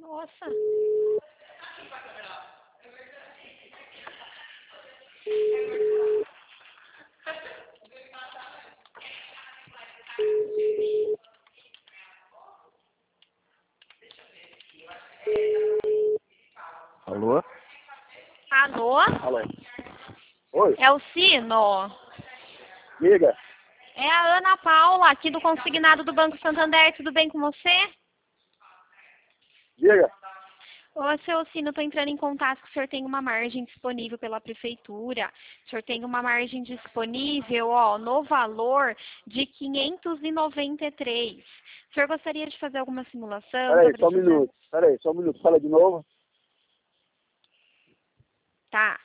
Nossa. Alô? Alô? Alô? Oi? É o Sino? Diga. É a Ana Paula, aqui do Consignado do Banco Santander. Tudo bem com você? Diga. Ô, seu Sino, estou entrando em contato que o senhor tem uma margem disponível pela prefeitura. O senhor tem uma margem disponível, ó, no valor de 593. O senhor gostaria de fazer alguma simulação? Peraí, Tô só um precisando. minuto. Peraí, só um minuto. Fala de novo. Tá.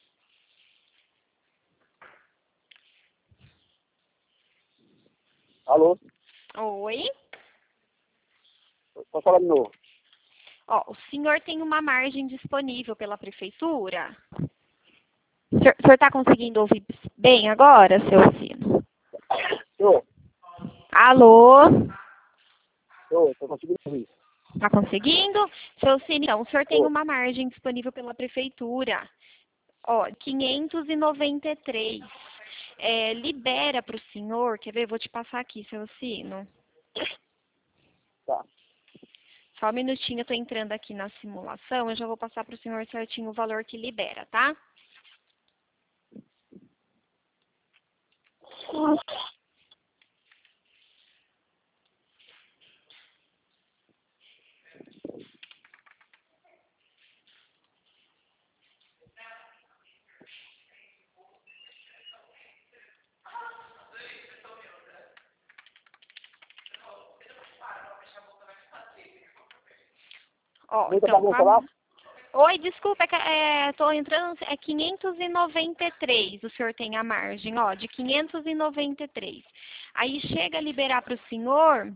Alô? Oi? Pode falar de novo. Ó, o senhor tem uma margem disponível pela prefeitura? O senhor está conseguindo ouvir bem agora, seu Sino? Tô. Alô? Tô conseguindo ouvir. Está conseguindo? Seu Sino, então, o senhor tem Tô. uma margem disponível pela prefeitura. Ó, 593. Libera para o senhor, quer ver? Vou te passar aqui, seu Sino. Tá. Só um minutinho, eu estou entrando aqui na simulação, eu já vou passar para o senhor certinho o valor que libera, tá? Ó, Muita então, bagunça lá? Oi, desculpa, tô entrando, é 593, o senhor tem a margem, ó, de 593. Aí chega a liberar para o senhor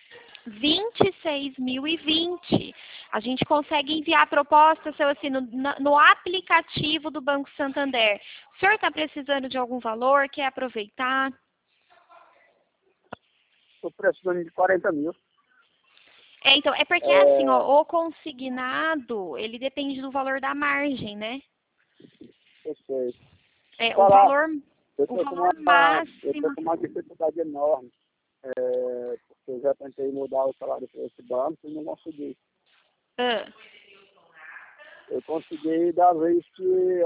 26.020. A gente consegue enviar a proposta, seu assim, no aplicativo do Banco Santander. O senhor está precisando de algum valor, quer aproveitar? Tô precisando de 40 mil. Então, é porque assim, ó, o consignado, ele depende do valor da margem, né? Eu sei. É, o Falar, valor, eu o tô com valor máximo. uma dificuldade enorme. Porque eu já tentei mudar o salário para esse banco e não consegui. Ah, Eu consegui da vez que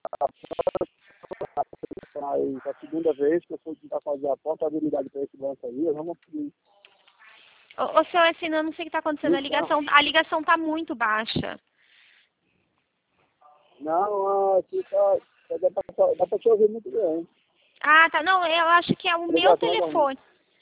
a segunda vez que eu fui tentar fazer a portabilidade para esse banco aí, eu não consegui. Ô, seu Essino, eu não sei o que está acontecendo, Então, a ligação está muito baixa. não, aqui dá para te ouvir muito bem. Ah, tá, não, eu acho que é o A meu ligação é ruim. telefone.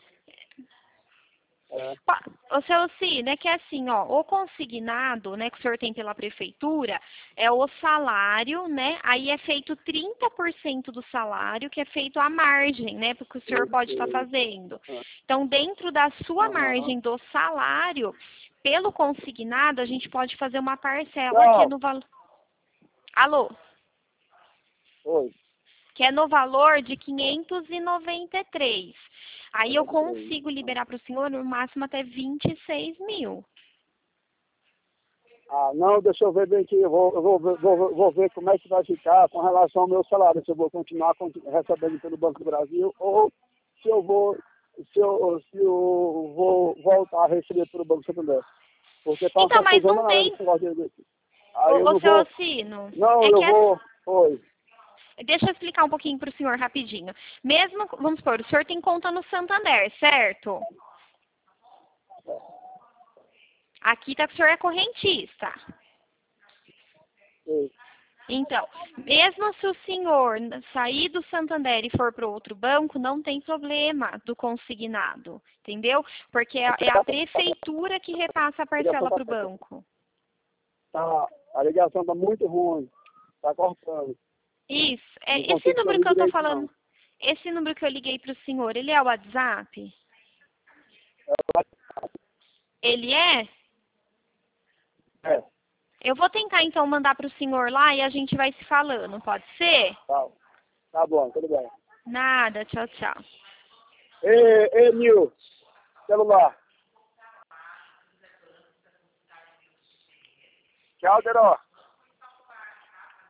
É. Ô, seu Cine, é que assim, ó, o consignado, né, que o senhor tem pela prefeitura, é o salário, né, aí é feito 30% do salário, que é feito à margem, né, porque o senhor pode estar fazendo. Então, dentro da sua Aham. margem do salário, pelo consignado, a gente pode fazer uma parcela que é Tchau. no valor... Alô? Oi. Que é no valor de 593. Aí eu 93. consigo liberar para o senhor no máximo até 26 mil. Ah, não, deixa eu ver bem aqui. Eu vou ver como é que vai ficar com relação ao meu salário. Se eu vou continuar recebendo pelo Banco do Brasil ou se eu vou voltar a receber pelo Banco Santander. Porque está uma Então, mas confusão não danada tem, esse negócio desse. Aí eu ô não seu vou. Ocino, Não, é eu que vou. Oi. deixa eu explicar um pouquinho para o senhor rapidinho. Mesmo, vamos supor, o senhor tem conta no Santander, certo? Aqui tá que o senhor é correntista. Oi. Então, mesmo se o senhor sair do Santander e for para outro banco, não tem problema do consignado, entendeu? Porque é a prefeitura que repassa a parcela para o banco. A ligação está muito ruim. Está cortando. Isso. Não Esse consigo te número ouvir que eu estou direito, não. falando, esse número que eu liguei para o senhor, ele é o WhatsApp? Ele é? É. Eu vou tentar então mandar para o senhor lá e a gente vai se falando, pode ser? Tá bom, tudo bem. Nada, tchau, tchau. Nil, celular. Tchau, Deró.